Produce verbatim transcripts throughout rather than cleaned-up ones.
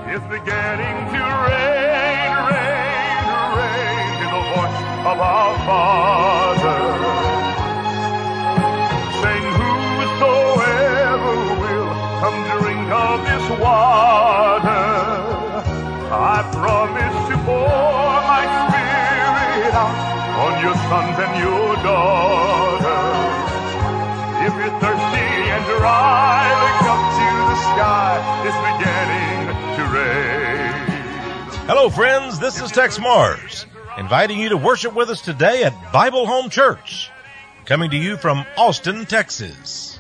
It's beginning to rain, rain, rain, in the voice of our Father. Saying, whosoever will come drink of this water, I promise to pour my Spirit out on your sons and your daughters. If you're thirsty and dry, look up to the sky. It's beginning to rain. Hello, friends. This is Tex Mars, inviting you to worship with us today at Bible Home Church, coming to you from Austin, Texas.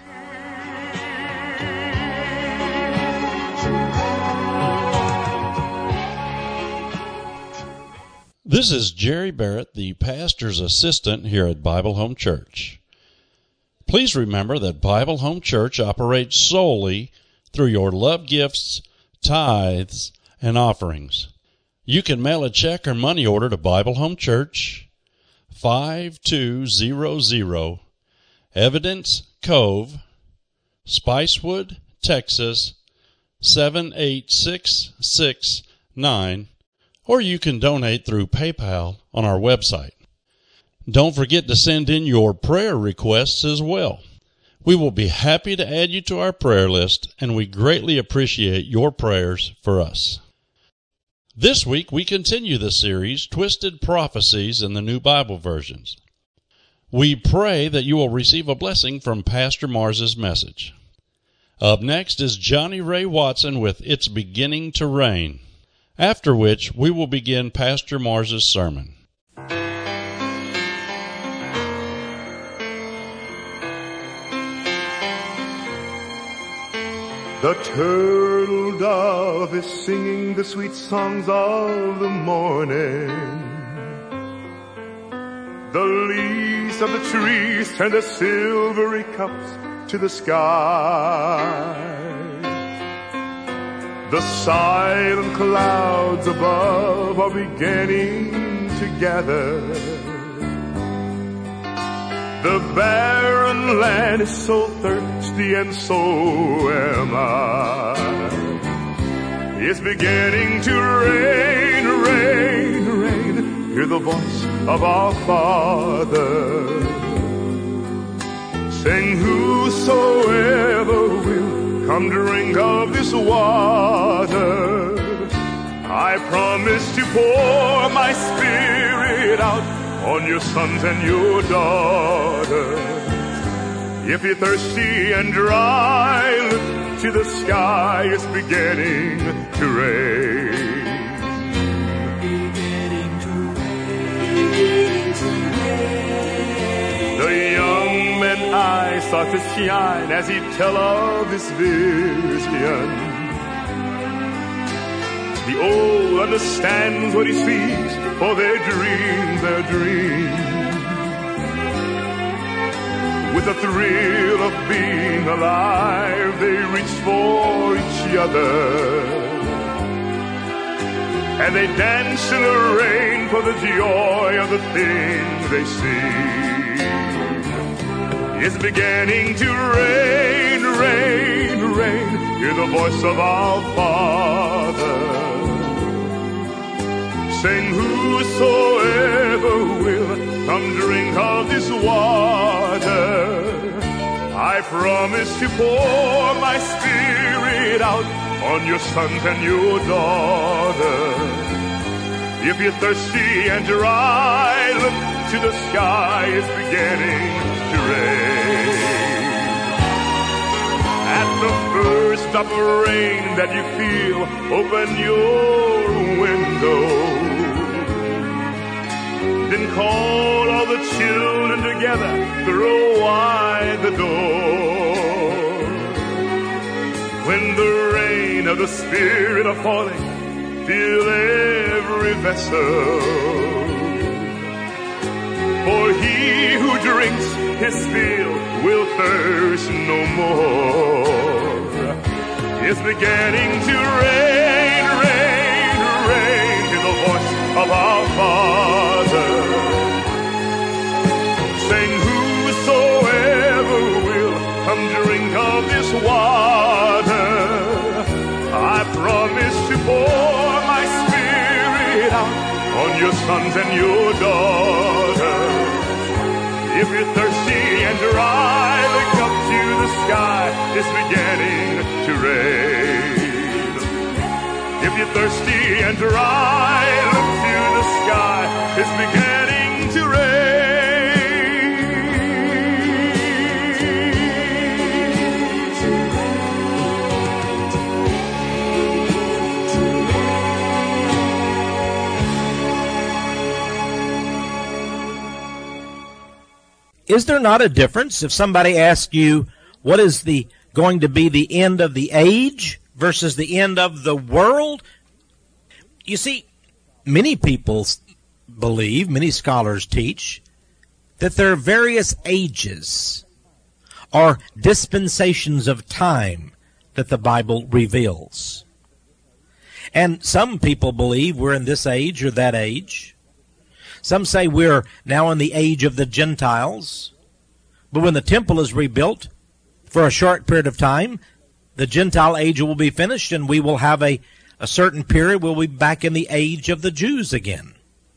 This is Jerry Barrett, the pastor's assistant here at Bible Home Church. Please remember that Bible Home Church operates solely through your love gifts, tithes, and offerings. You can mail a check or money order to Bible Home Church, five two zero zero Evidence Cove, Spicewood, Texas, seven eight six six nine, or you can donate through PayPal on our website. Don't forget to send in your prayer requests as well. We will be happy to add you to our prayer list, and we greatly appreciate your prayers for us. This week, we continue the series, Twisted Prophecies in the New Bible Versions. We pray that you will receive a blessing from Pastor Mars's message. Up next is Johnny Ray Watson with It's Beginning to Rain, after which we will begin Pastor Mars's sermon. The turtle dove is singing the sweet songs of the morning. The leaves of the trees turn their silvery cups to the sky. The silent clouds above are beginning to gather. The barren land is so thirsty, and so am I. It's beginning to rain, rain, rain. Hear the voice of our Father. Sing, whosoever will come drink of this water, I promise to pour my Spirit out on your sons and your daughters. If you're thirsty and dry, look to the sky. It's beginning to rain. Beginning to rain. The young man's eyes start to shine as he tell of his vision. The old understands what he sees, for their dreams, their dreams. With the thrill of being alive, they reach for each other. And they dance in the rain for the joy of the things they see. It's beginning to rain, rain, rain. Hear the voice of our Father. Sing, whosoever will come drink of this water, I promise to pour my Spirit out on your sons and your daughters. If you're thirsty and dry, look to the sky. It's beginning to rain. At the first drop of rain that you feel, open your window. Then call all the children together, throw wide the door. When the rain of the Spirit are falling, fill every vessel. For he who drinks his fill will thirst no more. It's beginning to rain, rain, rain, to the voice of our Father. Sing, whosoever will come drink of this water, I promise to pour on your sons and your daughters. If you're thirsty and dry, look up to the sky, it's beginning to rain. If you're thirsty and dry, look to the sky, it's beginning to rain. Is there not a difference if somebody asks you what is the going to be the end of the age versus the end of the world? You see, many people believe, many scholars teach, that there are various ages or dispensations of time that the Bible reveals. And some people believe we're in this age or that age. Some say we're now in the age of the Gentiles. But when the temple is rebuilt for a short period of time, the Gentile age will be finished and we will have a, a certain period. We'll be back in the age of the Jews again.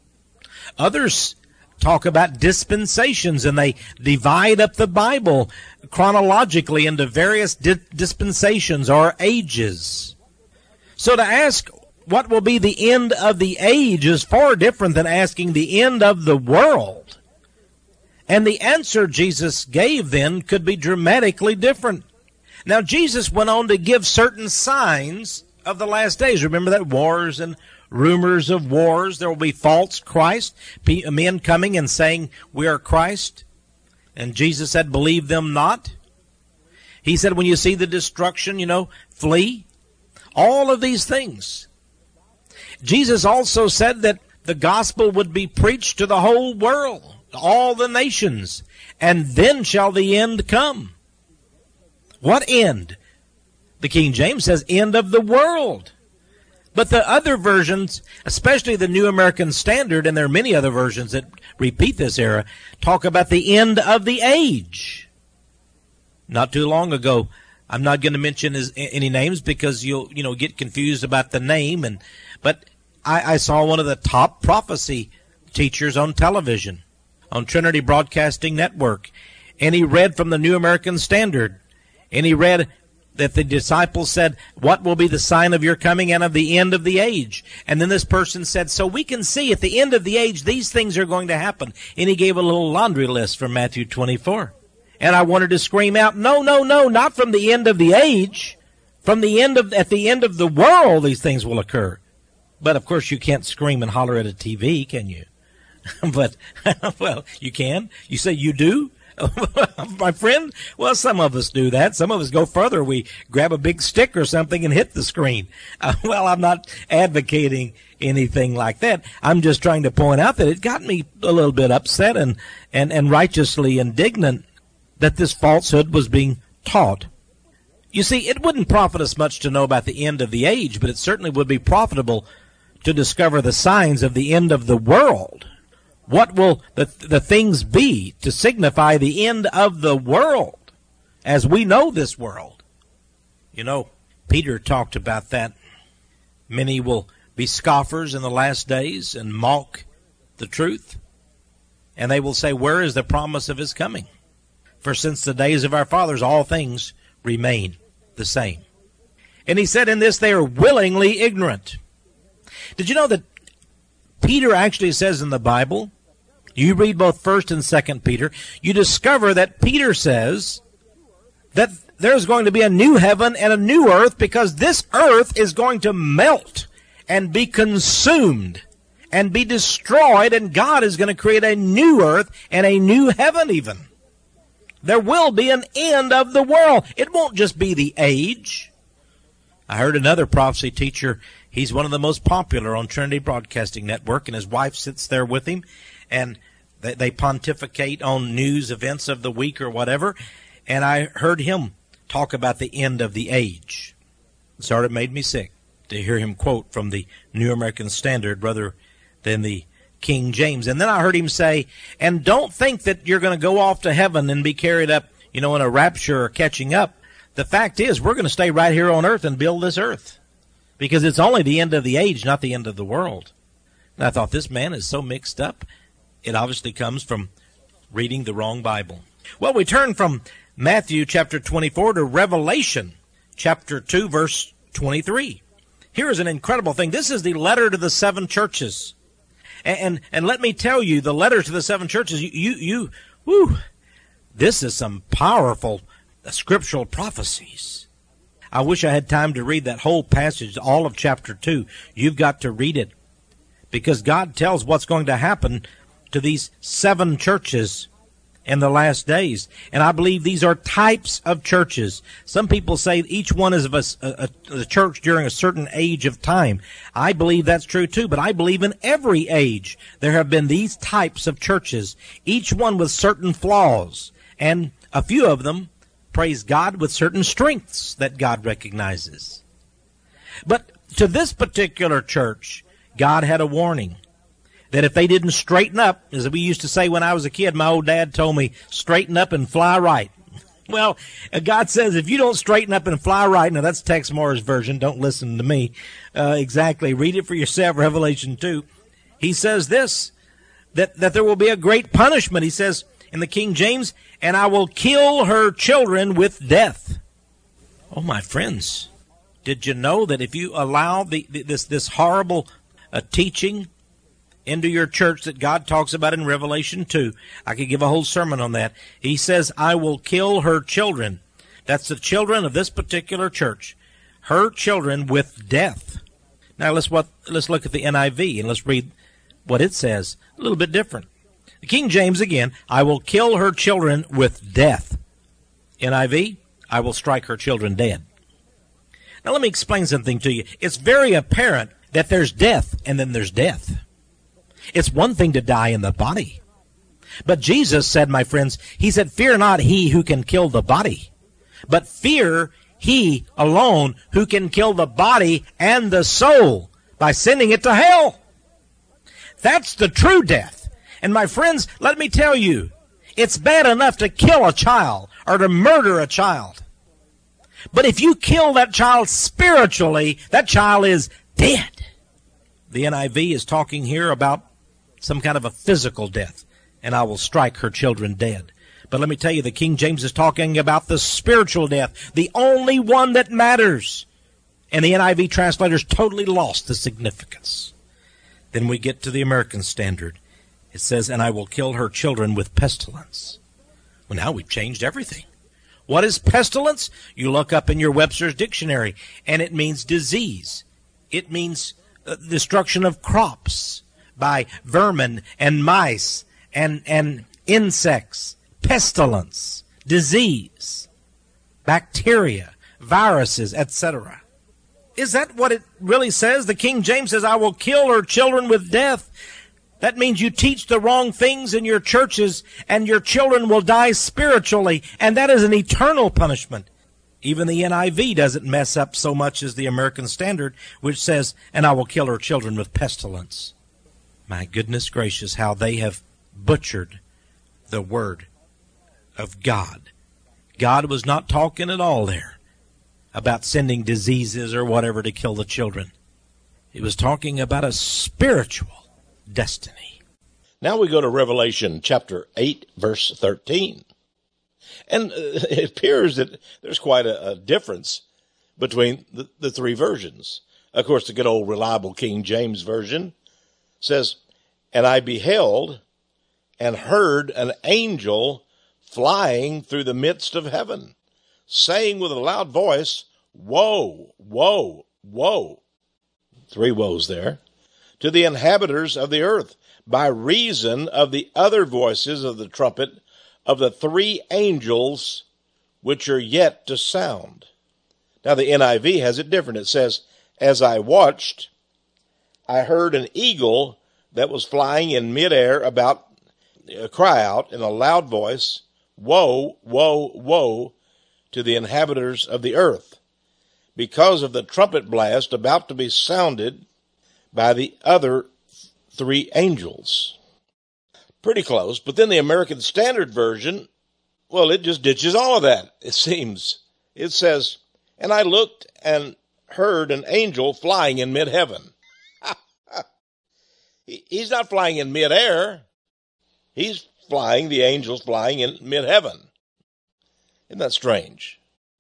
Others talk about dispensations, and they divide up the Bible chronologically into various di- dispensations or ages. So to ask what will be the end of the age is far different than asking the end of the world. And the answer Jesus gave then could be dramatically different. Now, Jesus went on to give certain signs of the last days. Remember that wars and rumors of wars. There will be false Christ, men coming and saying, we are Christ. And Jesus said, believe them not. He said, when you see the destruction, you know, flee. All of these things. Jesus also said that the gospel would be preached to the whole world, all the nations, and then shall the end come. What end? The King James says end of the world. But the other versions, especially the New American Standard, and there are many other versions that repeat this era, talk about the end of the age. Not too long ago, I'm not going to mention his, any names because you'll, you know, get confused about the name, and but I, I saw one of the top prophecy teachers on television, on Trinity Broadcasting Network, and he read from the New American Standard, and he read that the disciples said, what will be the sign of your coming and of the end of the age? And then this person said, so we can see at the end of the age, these things are going to happen. And he gave a little laundry list from Matthew twenty-four. And I wanted to scream out, no, no, no, not from the end of the age. From the end of, at the end of the world, these things will occur. But of course you can't scream and holler at a T V, can you? But, well, you can. You say you do? My friend? Well, some of us do that. Some of us go further. We grab a big stick or something and hit the screen. Uh, well, I'm not advocating anything like that. I'm just trying to point out that it got me a little bit upset and, and, and righteously indignant that this falsehood was being taught. You see, it wouldn't profit us much to know about the end of the age, but it certainly would be profitable to discover the signs of the end of the world. What will the, the things be to signify the end of the world as we know this world? You know, Peter talked about that. Many will be scoffers in the last days and mock the truth. And they will say, where is the promise of his coming? For since the days of our fathers, all things remain the same. And he said in this, they are willingly ignorant. Did you know that Peter actually says in the Bible, you read both First and Second Peter, you discover that Peter says that there's going to be a new heaven and a new earth because this earth is going to melt and be consumed and be destroyed, and God is going to create a new earth and a new heaven even. There will be an end of the world. It won't just be the age. I heard another prophecy teacher, he's one of the most popular on Trinity Broadcasting Network, and his wife sits there with him, and they, they pontificate on news events of the week or whatever, and I heard him talk about the end of the age. It sort of made me sick to hear him quote from the New American Standard rather than the King James. And then I heard him say, and don't think that you're going to go off to heaven and be carried up, you know, in a rapture or catching up. The fact is, we're going to stay right here on earth and build this earth because it's only the end of the age, not the end of the world. And I thought, this man is so mixed up. It obviously comes from reading the wrong Bible. Well, we turn from Matthew chapter twenty-four to Revelation chapter two, verse twenty-three. Here is an incredible thing. This is the letter to the seven churches. And, and, and let me tell you, the letter to the seven churches, you, you, you whew, this is some powerful scriptural prophecies. I wish I had time to read that whole passage, all of chapter two. You've got to read it, because God tells what's going to happen to these seven churches in the last days. And I believe these are types of churches. Some people say each one is of a, a, a church during a certain age of time. I believe that's true too, but I believe in every age there have been these types of churches, each one with certain flaws, and a few of them, praise God, with certain strengths that God recognizes. But to this particular church, God had a warning that if they didn't straighten up, as we used to say when I was a kid, my old dad told me, straighten up and fly right. Well, God says if you don't straighten up and fly right, now that's Tex Moore's version, don't listen to me uh, exactly, read it for yourself, Revelation two. He says this, that, that there will be a great punishment. He says in the King James, and I will kill her children with death. Oh, my friends, did you know that if you allow the, the, this, this horrible uh, teaching into your church that God talks about in Revelation two. I could give a whole sermon on that. He says, I will kill her children. That's the children of this particular church. Her children with death. Now let's what let's look at the N I V and let's read what it says. A little bit different. The King James again, I will kill her children with death. N I V, I will strike her children dead. Now let me explain something to you. It's very apparent that there's death and then there's death. It's one thing to die in the body. But Jesus said, my friends, he said, fear not he who can kill the body, but fear he alone who can kill the body and the soul by sending it to hell. That's the true death. And my friends, let me tell you, it's bad enough to kill a child or to murder a child. But if you kill that child spiritually, that child is dead. The N I V is talking here about some kind of a physical death, and I will strike her children dead. But let me tell you, the King James is talking about the spiritual death, the only one that matters. And the N I V translators totally lost the significance. Then we get to the American Standard. It says, and I will kill her children with pestilence. Well, now we've changed everything. What is pestilence? You look up in your Webster's dictionary, and it means disease. It means uh, destruction of crops by vermin and mice and, and insects, pestilence, disease, bacteria, viruses, et cetera. Is that what it really says? The King James says, I will kill her children with death. That means you teach the wrong things in your churches and your children will die spiritually, and that is an eternal punishment. Even the N I V doesn't mess up so much as the American Standard, which says, and I will kill her children with pestilence. My goodness gracious, how they have butchered the word of God. God was not talking at all there about sending diseases or whatever to kill the children. He was talking about a spiritual destiny. Now we go to Revelation chapter eight, verse thirteen. And uh, it appears that there's quite a, a difference between the, the three versions. Of course, the good old reliable King James Version says, and I beheld and heard an angel flying through the midst of heaven, saying with a loud voice, woe, woe, woe. Three woes there. To the inhabitants of the earth, by reason of the other voices of the trumpet of the three angels which are yet to sound. Now the N I V has it different. It says, as I watched, I heard an eagle that was flying in midair about, uh, cry out in a loud voice, woe, woe, woe to the inhabitants of the earth, because of the trumpet blast about to be sounded by the other three angels. Pretty close, but then the American Standard Version, well, it just ditches all of that, it seems. It says, and I looked and heard an angel flying in mid-heaven. He, he's not flying in midair. He's flying, the angels flying in mid-heaven. Isn't that strange?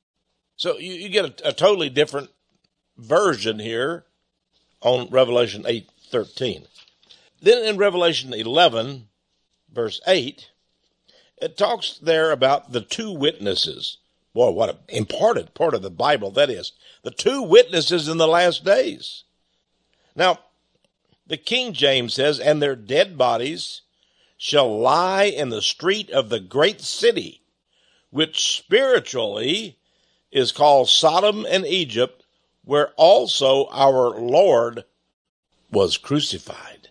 So you, you get a, a totally different version here on Revelation eight thirteen. Then in Revelation eleven, verse eight, it talks there about the two witnesses. Boy, what an important part of the Bible that is. The two witnesses in the last days. Now, the King James says, and their dead bodies shall lie in the street of the great city, which spiritually is called Sodom and Egypt, where also our Lord was crucified.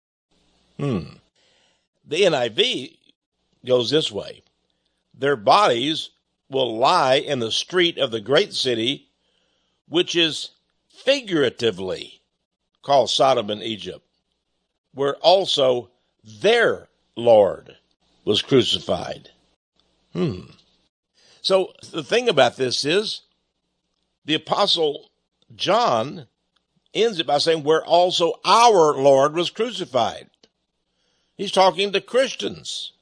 Hmm. The N I V goes this way. Their bodies will lie in the street of the great city, which is figuratively called Sodom and Egypt, where also their Lord was crucified. Hmm. So the thing about this is, the Apostle John ends it by saying, where also our Lord was crucified. He's talking to Christians.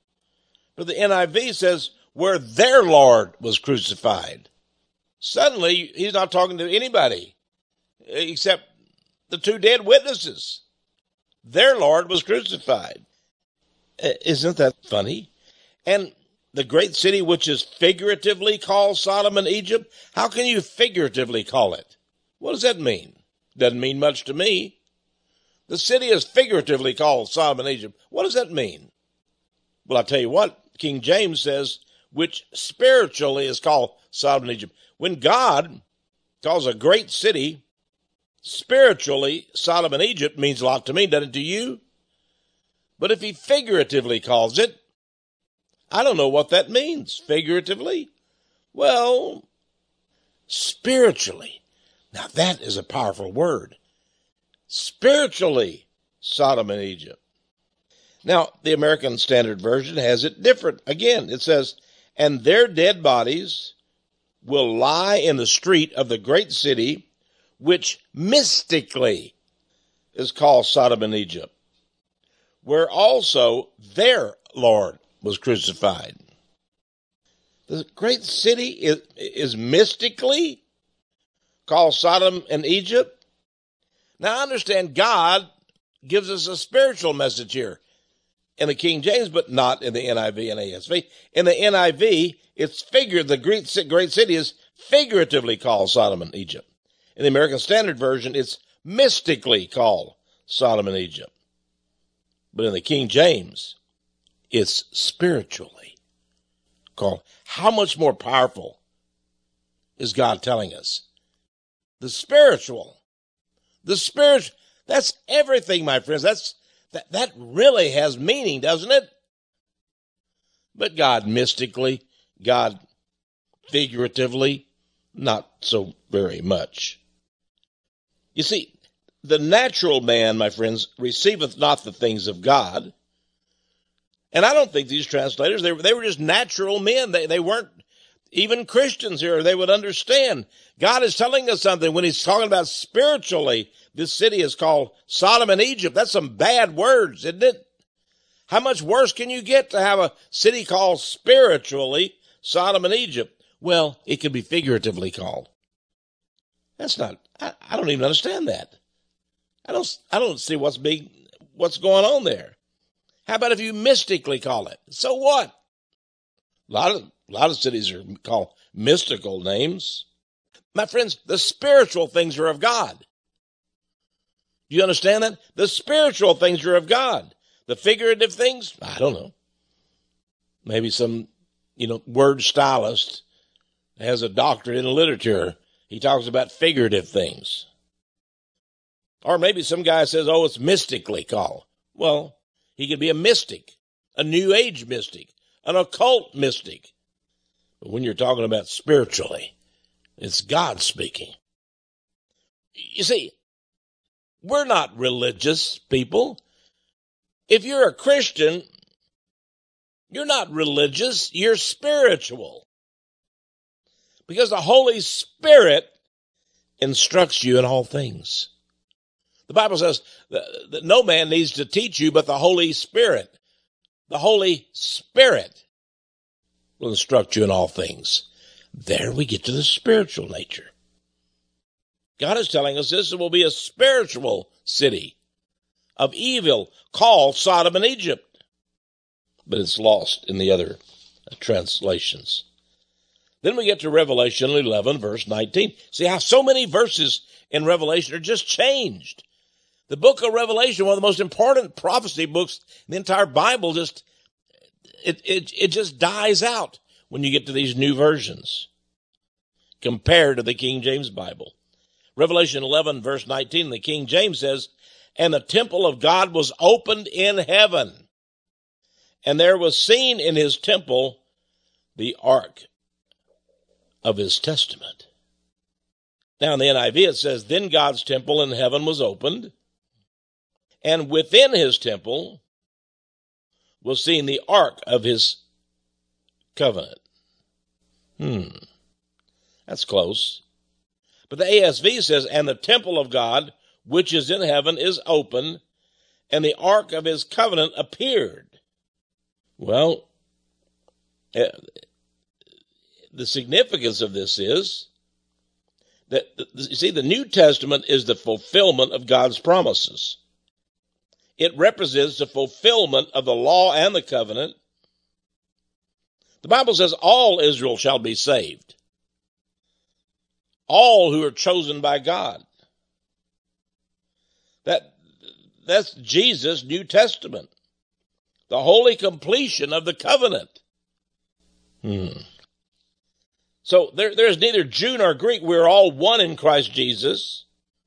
But the N I V says, where their Lord was crucified. Suddenly, he's not talking to anybody except the two dead witnesses. Their Lord was crucified. Isn't that funny? And the great city, which is figuratively called Sodom and Egypt, how can you figuratively call it? What does that mean? Doesn't mean much to me. The city is figuratively called Sodom and Egypt. What does that mean? Well, I'll tell you what, King James says, which spiritually is called Sodom and Egypt. When God calls a great city spiritually Sodom and Egypt, means a lot to me, doesn't it to you? But if he figuratively calls it, I don't know what that means, figuratively. Well, spiritually. Now that is a powerful word. Spiritually, Sodom and Egypt. Now, the American Standard Version has it different. Again, it says, and their dead bodies will lie in the street of the great city, which mystically is called Sodom and Egypt, where also their Lord was crucified. The great city is, is mystically called Sodom and Egypt. Now, I understand God gives us a spiritual message here in the King James, but not in the N I V and A S V. In the N I V, it's figured, the great, great city is figuratively called Sodom and Egypt. In the American Standard Version, it's mystically called Sodom and Egypt. But in the King James, it's spiritually called. How much more powerful is God telling us? The spiritual. The spiritual. That's everything, my friends. That's that, that really has meaning, doesn't it? But God mystically, God figuratively, not so very much. You see, the natural man, my friends, receiveth not the things of God. And I don't think these translators, they were, they were just natural men. They, they weren't even Christians here. They would understand. God is telling us something when he's talking about spiritually. This city is called Sodom and Egypt. That's some bad words, isn't it? How much worse can you get to have a city called spiritually Sodom and Egypt? Well, it can be figuratively called. That's not, I, I don't even understand that. I don't, I don't see what's big, what's going on there. How about if you mystically call it? So what? A lot of, a lot of cities are called mystical names. My friends, the spiritual things are of God. Do you understand that? The spiritual things are of God. The figurative things, I don't know. Maybe some, you know, word stylist has a doctorate in literature. He talks about figurative things. Or maybe some guy says, oh, it's mystically called. Well, he could be a mystic, a New Age mystic, an occult mystic. But when you're talking about spiritually, it's God speaking. You see, we're not religious people. If you're a Christian, you're not religious, you're spiritual. Because the Holy Spirit instructs you in all things. The Bible says that, that no man needs to teach you but the Holy Spirit. The Holy Spirit will instruct you in all things. There we get to the spiritual nature. God is telling us this will be a spiritual city of evil called Sodom and Egypt. But it's lost in the other translations. Then we get to Revelation eleven, verse nineteen. See how so many verses in Revelation are just changed. The book of Revelation, one of the most important prophecy books in the entire Bible, just it, it, it just dies out when you get to these new versions compared to the King James Bible. Revelation eleven, verse nineteen, the King James says, "And the temple of God was opened in heaven, and there was seen in his temple the ark of his testament." Now in the N I V it says, "Then God's temple in heaven was opened, and within his temple was seen the ark of his covenant." Hmm, that's close. But the A S V says, "And the temple of God, which is in heaven, is open, and the ark of his covenant appeared." Well, uh, the significance of this is that, you see, the New Testament is the fulfillment of God's promises. It represents the fulfillment of the law and the covenant. The Bible says all Israel shall be saved. All who are chosen by God. That, that's Jesus' New Testament. The holy completion of the covenant. Hmm. So there, there's neither Jew nor Greek. We're all one in Christ Jesus.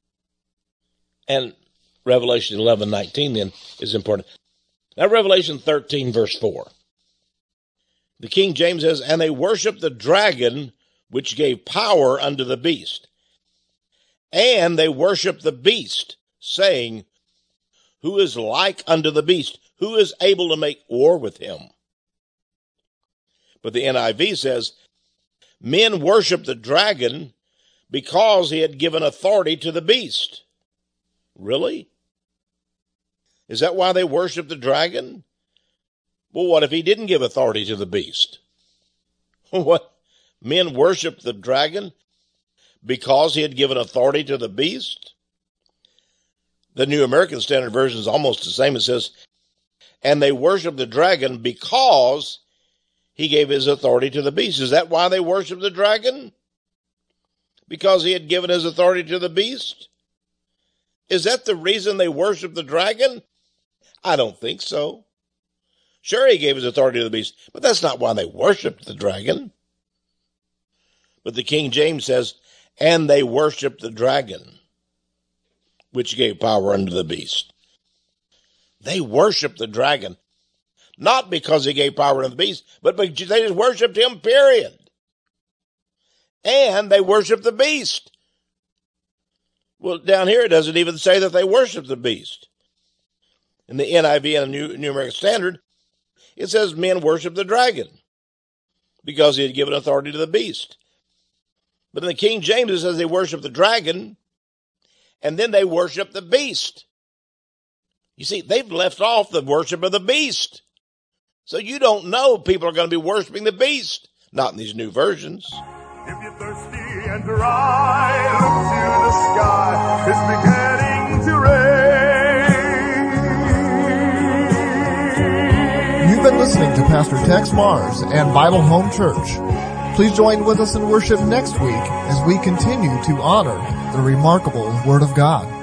And Revelation eleven nineteen then is important. Now Revelation thirteen verse four. The King James says, "And they worshiped the dragon which gave power unto the beast. And they worshiped the beast, saying, Who is like unto the beast? Who is able to make war with him?" But the N I V says, "Men worshiped the dragon because he had given authority to the beast." Really? Is that why they worshiped the dragon? Well, what if he didn't give authority to the beast? What? Men worshiped the dragon because he had given authority to the beast? The New American Standard Version is almost the same. It says, "And they worshiped the dragon because he gave his authority to the beast." Is that why they worshiped the dragon? Because he had given his authority to the beast? Is that the reason they worshiped the dragon? I don't think so. Sure, he gave his authority to the beast, but that's not why they worshiped the dragon. But the King James says, "And they worshiped the dragon, which gave power unto the beast." They worshiped the dragon, not because he gave power unto the beast, but because they just worshiped him, period. And they worshiped the beast. Well, down here it doesn't even say that they worshiped the beast. In the N I V and the New, New American Standard, it says men worshiped the dragon because he had given authority to the beast. But in the King James it says they worshiped the dragon and then they worshiped the beast. You see, they've left off the worship of the beast. So you don't know people are going to be worshiping the beast. Not in these new versions. If you're thirsty and dry, look to the sky. It's beginning to rain. You've been listening to Pastor Tex Mars and Bible Home Church. Please join with us in worship next week as we continue to honor the remarkable Word of God.